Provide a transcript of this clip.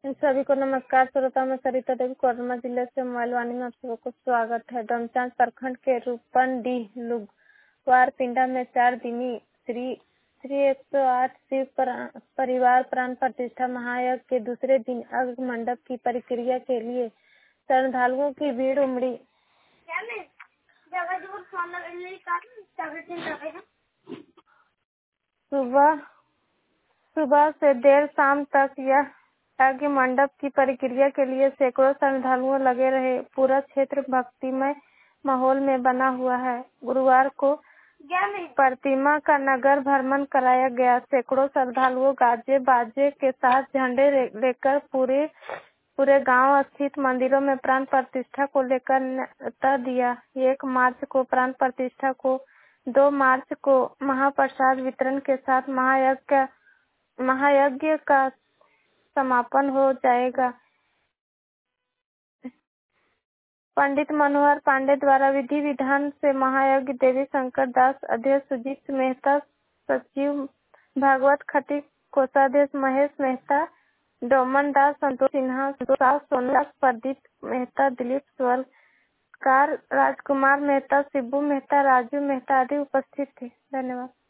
सभी को नमस्कार। श्रोता में सरिता देवी कोडरमा जिले से मोबाइल वाणी में आप सबको स्वागत है। डोमचांच प्रखंड के रूपनडीह लुगवार पिंडा में 4 दिनी श्री 108 शिव परिवार प्राण प्रतिष्ठा महायज्ञ के दूसरे दिन अग्नि मंडप की प्रक्रिया के लिए श्रद्धालुओं की भीड़ उमड़ी। सुबह से देर शाम तक यह यज्ञ मंडप की प्रक्रिया के लिए सैकड़ों श्रद्धालुओं लगे रहे। पूरा क्षेत्र भक्तिमय माहौल में बना हुआ है। गुरुवार को प्रतिमा का नगर भ्रमण कराया गया। सैकड़ों श्रद्धालुओं गाजे बाजे के साथ झंडे लेकर पूरे गांव स्थित मंदिरों में प्राण प्रतिष्ठा को लेकर न्योता दिया। 1 मार्च को प्राण प्रतिष्ठा को, 2 मार्च को महाप्रसाद वितरण के साथ महायज्ञ का समापन हो जाएगा। पंडित मनोहर पांडे द्वारा विधि विधान से महायज्ञ देवी शंकर दास अध्यक्ष, सुजीत मेहता सचिव, भागवत खटी कोषाध्यक्ष, महेश मेहता, डोमन दास, संतोष सिन्हा, सोनू दास, प्रदीप मेहता, दिलीप स्वलकार, राजकुमार मेहता, शिबू मेहता, राजू मेहता आदि उपस्थित थे। धन्यवाद।